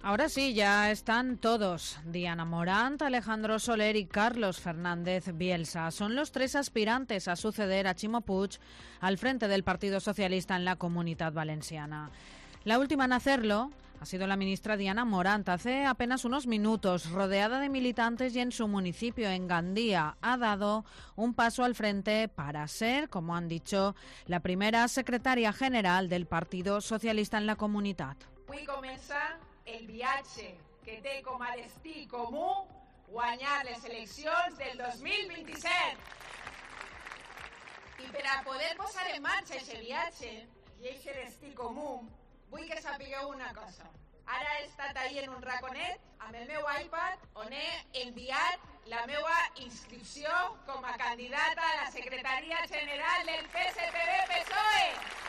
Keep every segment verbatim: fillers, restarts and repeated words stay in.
Ahora sí, ya están todos. Diana Morant, Alejandro Soler y Carlos Fernández Bielsa. Son los tres aspirantes a suceder a Ximo Puig al frente del Partido Socialista en la Comunitat Valenciana. La última en hacerlo ha sido la ministra Diana Morant. Hace apenas unos minutos, rodeada de militantes y en su municipio, en Gandía, ha dado un paso al frente para ser, como han dicho, la primera secretaria general del Partido Socialista en la Comunitat. Avui comença el viatge que té com a destí comú guanyar les eleccions del dos mil vint-i-set. I per a poder posar en marxa aquest viatge i aquest destí comú, vull que sapigueu una cosa. Ara he estat ahir en un raconet amb el meu iPad on he enviat la meva inscripció com a candidata a la Secretaria General del P S P B-P S O E.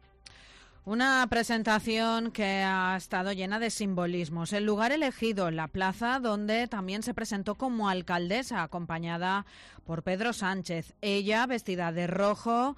Una presentación que ha estado llena de simbolismos. El lugar elegido, la plaza donde también se presentó como alcaldesa, acompañada por Pedro Sánchez. Ella vestida de rojo,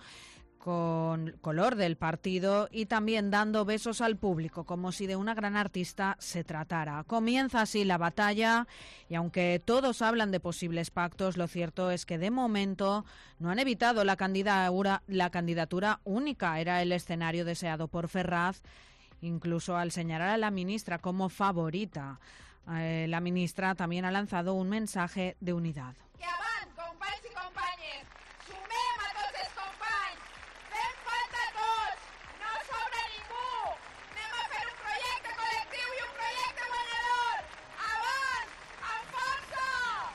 con color del partido, y también dando besos al público, como si de una gran artista se tratara. Comienza así la batalla, y aunque todos hablan de posibles pactos, lo cierto es que de momento no han evitado la candidatura, la candidatura única. Era el escenario deseado por Ferraz, incluso al señalar a la ministra como favorita. Eh, la ministra también ha lanzado un mensaje de unidad. Que avant, companys i companyes, sumem a tots els companys, fem falta a tots, no sobra ningú, anem a fer un projecte col·lectiu i un projecte guanyador, avant, amb força!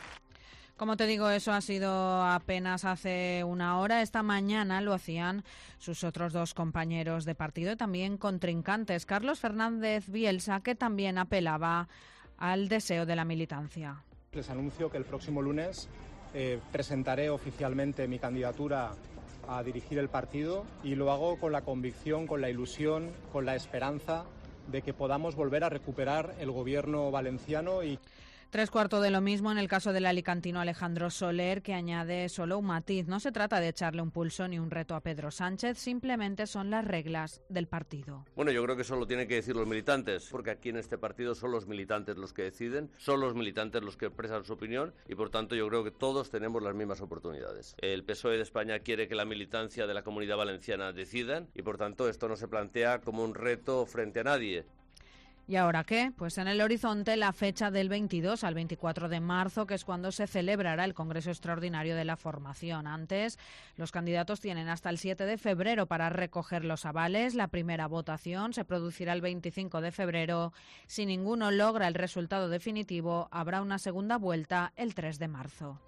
Como te digo, eso ha sido apenas hace una hora. Esta mañana lo hacían sus otros dos compañeros de partido y también contrincantes. Carlos Fernández Bielsa, que también apelaba al deseo de la militancia. Les anuncio que el próximo lunes eh, presentaré oficialmente mi candidatura a dirigir el partido, y lo hago con la convicción, con la ilusión, con la esperanza de que podamos volver a recuperar el gobierno valenciano. Y Tres cuartos de lo mismo en el caso del alicantino Alejandro Soler, que añade solo un matiz. No se trata de echarle un pulso ni un reto a Pedro Sánchez, simplemente son las reglas del partido. Bueno, yo creo que eso lo tienen que decir los militantes, porque aquí en este partido son los militantes los que deciden, son los militantes los que expresan su opinión, y por tanto yo creo que todos tenemos las mismas oportunidades. El P S O E de España quiere que la militancia de la Comunidad Valenciana decidan, y por tanto esto no se plantea como un reto frente a nadie. ¿Y ahora qué? Pues en el horizonte la fecha del veintidós al veinticuatro de marzo, que es cuando se celebrará el Congreso Extraordinario de la Formación. Antes, los candidatos tienen hasta el siete de febrero para recoger los avales. La primera votación se producirá el veinticinco de febrero. Si ninguno logra el resultado definitivo, habrá una segunda vuelta el tres de marzo.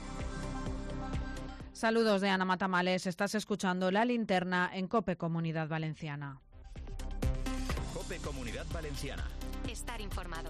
Saludos de Ana Matamales. Estás escuchando La Linterna en COPE Comunidad Valenciana. COPE Comunidad Valenciana. Estar informado.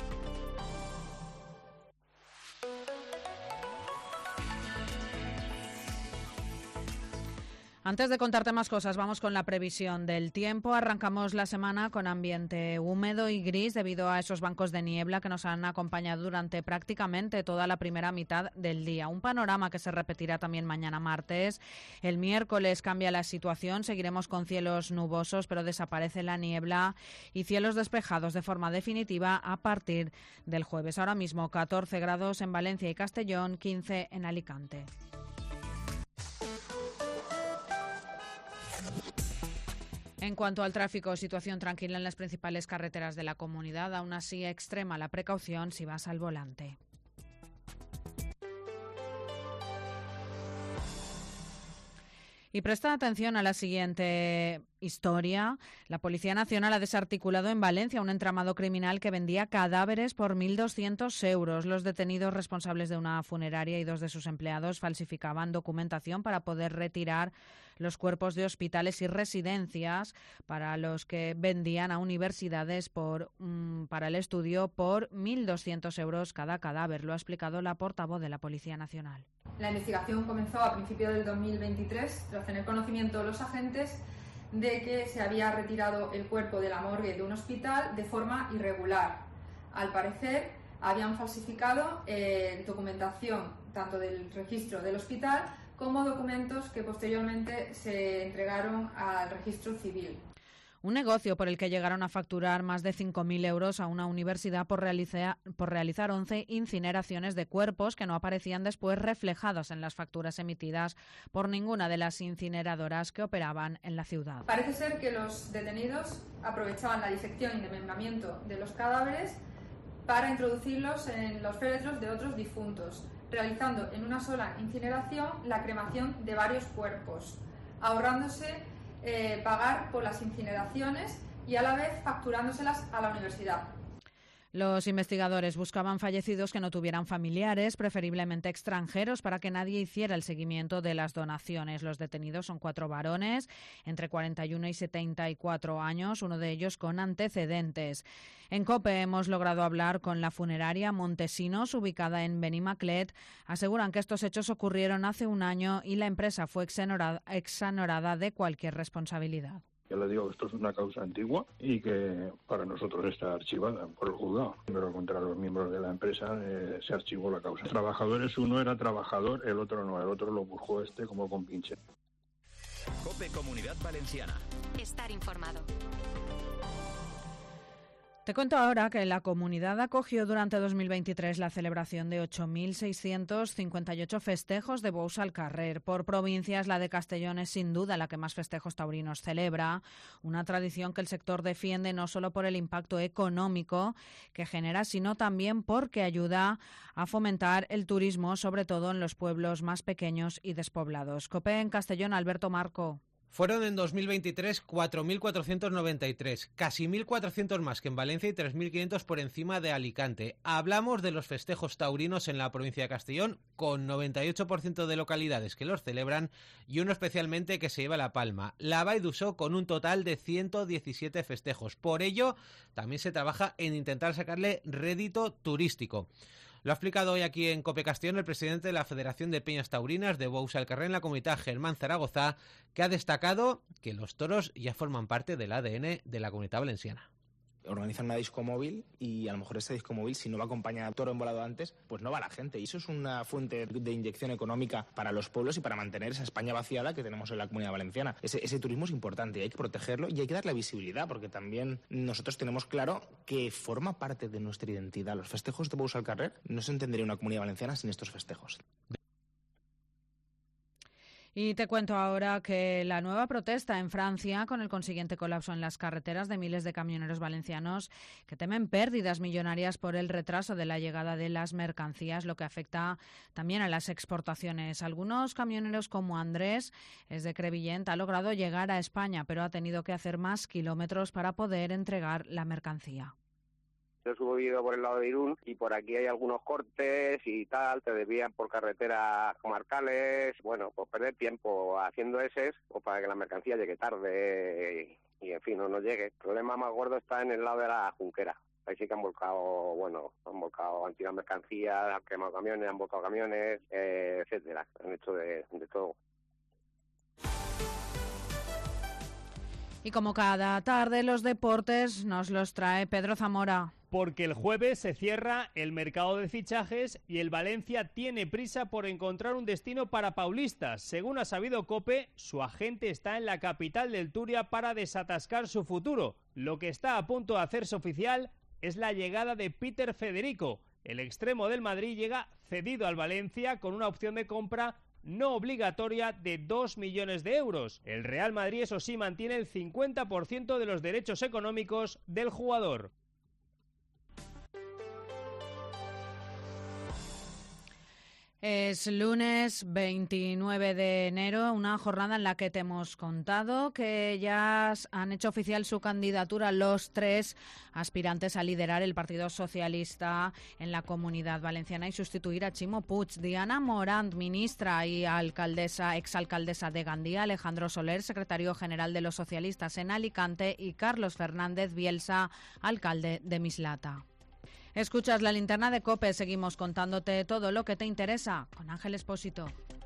Antes de contarte más cosas, vamos con la previsión del tiempo. Arrancamos la semana con ambiente húmedo y gris debido a esos bancos de niebla que nos han acompañado durante prácticamente toda la primera mitad del día. Un panorama que se repetirá también mañana martes. El miércoles cambia la situación, seguiremos con cielos nubosos, pero desaparece la niebla y cielos despejados de forma definitiva a partir del jueves. Ahora mismo catorce grados en Valencia y Castellón, quince en Alicante. En cuanto al tráfico, situación tranquila en las principales carreteras de la comunidad, aún así extrema la precaución si vas al volante. Y presta atención a la siguiente historia. La Policía Nacional ha desarticulado en Valencia un entramado criminal que vendía cadáveres por mil doscientos euros. Los detenidos responsables de una funeraria y dos de sus empleados falsificaban documentación para poder retirar los cuerpos de hospitales y residencias para los que vendían a universidades por um, para el estudio por mil doscientos euros cada cadáver. Lo ha explicado la portavoz de la Policía Nacional. La investigación comenzó a principios del dos mil veintitrés tras tener conocimiento de los agentes de que se había retirado el cuerpo de la morgue de un hospital de forma irregular. Al parecer, habían falsificado eh, documentación tanto del registro del hospital como documentos que posteriormente se entregaron al registro civil. Un negocio por el que llegaron a facturar más de cinco mil euros a una universidad por, realiza, por realizar once incineraciones de cuerpos que no aparecían después reflejados en las facturas emitidas por ninguna de las incineradoras que operaban en la ciudad. Parece ser que los detenidos aprovechaban la disección y desmembramiento de los cadáveres para introducirlos en los féretros de otros difuntos, realizando en una sola incineración la cremación de varios cuerpos, ahorrándose eh, pagar por las incineraciones y a la vez facturándoselas a la universidad. Los investigadores buscaban fallecidos que no tuvieran familiares, preferiblemente extranjeros, para que nadie hiciera el seguimiento de las donaciones. Los detenidos son cuatro varones, entre cuarenta y uno y setenta y cuatro años, uno de ellos con antecedentes. En COPE hemos logrado hablar con la funeraria Montesinos, ubicada en Benimaclet. Aseguran que estos hechos ocurrieron hace un año y la empresa fue exonerada, exonerada de cualquier responsabilidad. Ya les digo que esto es una causa antigua y que para nosotros está archivada por el juzgado, pero contra los miembros de la empresa eh, se archivó la causa. Trabajadores, uno era trabajador, el otro no, el otro lo buscó este como compinche. COPE Comunidad Valenciana. Estar informado. Te cuento ahora que la comunidad acogió durante dos mil veintitrés la celebración de ocho mil seiscientos cincuenta y ocho festejos de Bous al Carrer. Por provincias, la de Castellón es sin duda la que más festejos taurinos celebra, una tradición que el sector defiende no solo por el impacto económico que genera, sino también porque ayuda a fomentar el turismo, sobre todo en los pueblos más pequeños y despoblados. COPE en Castellón, Alberto Marco. Fueron en dos mil veintitrés cuatro mil cuatrocientos noventa y tres, casi mil cuatrocientos más que en Valencia y tres mil quinientos por encima de Alicante. Hablamos de los festejos taurinos en la provincia de Castellón, con noventa y ocho por ciento de localidades que los celebran y uno especialmente que se lleva la palma, la Vall d'Uixó, con un total de ciento diecisiete festejos. Por ello, también se trabaja en intentar sacarle rédito turístico. Lo ha explicado hoy aquí en COPE Castellón el presidente de la Federación de Peñas Taurinas de Bous al Carrer en la Comunidad, Germán Zaragoza, que ha destacado que los toros ya forman parte del A D N de la Comunidad Valenciana. Organizan una disco móvil y a lo mejor ese disco móvil, si no va acompañado de toro embolado antes, pues no va la gente. Y eso es una fuente de inyección económica para los pueblos y para mantener esa España vaciada que tenemos en la Comunidad Valenciana. Ese, ese turismo es importante y hay que protegerlo y hay que darle visibilidad, porque también nosotros tenemos claro que forma parte de nuestra identidad. Los festejos de Bous al Carrer, no se entendería una Comunidad Valenciana sin estos festejos. Y te cuento ahora que la nueva protesta en Francia, con el consiguiente colapso en las carreteras de miles de camioneros valencianos que temen pérdidas millonarias por el retraso de la llegada de las mercancías, lo que afecta también a las exportaciones. Algunos camioneros, como Andrés, es de Crevillent, ha logrado llegar a España, pero ha tenido que hacer más kilómetros para poder entregar la mercancía. Yo subo vivido por el lado de Irún y por aquí hay algunos cortes y tal, te desvían por carreteras comarcales, bueno, pues perder tiempo haciendo eses o para que la mercancía llegue tarde y, y en fin, no nos llegue. El problema más gordo está en el lado de la Junquera. Ahí sí que han volcado, bueno, han volcado antiguas mercancías, han quemado camiones, han volcado camiones, eh, etcétera. Han hecho de, de todo. Y como cada tarde, los deportes nos los trae Pedro Zamora. Porque el jueves se cierra el mercado de fichajes y el Valencia tiene prisa por encontrar un destino para paulistas. Según ha sabido COPE, su agente está en la capital del Turia para desatascar su futuro. Lo que está a punto de hacerse oficial es la llegada de Peter Federico. El extremo del Madrid llega cedido al Valencia con una opción de compra no obligatoria de dos millones de euros. El Real Madrid, eso sí, mantiene el cincuenta por ciento de los derechos económicos del jugador. Es lunes veintinueve de enero, una jornada en la que te hemos contado que ya han hecho oficial su candidatura los tres aspirantes a liderar el Partido Socialista en la Comunidad Valenciana y sustituir a Ximo Puig. Diana Morant, ministra y alcaldesa, exalcaldesa de Gandía; Alejandro Soler, secretario general de los socialistas en Alicante; y Carlos Fernández Bielsa, alcalde de Mislata. Escuchas la linterna de COPE, seguimos contándote todo lo que te interesa con Ángel Expósito.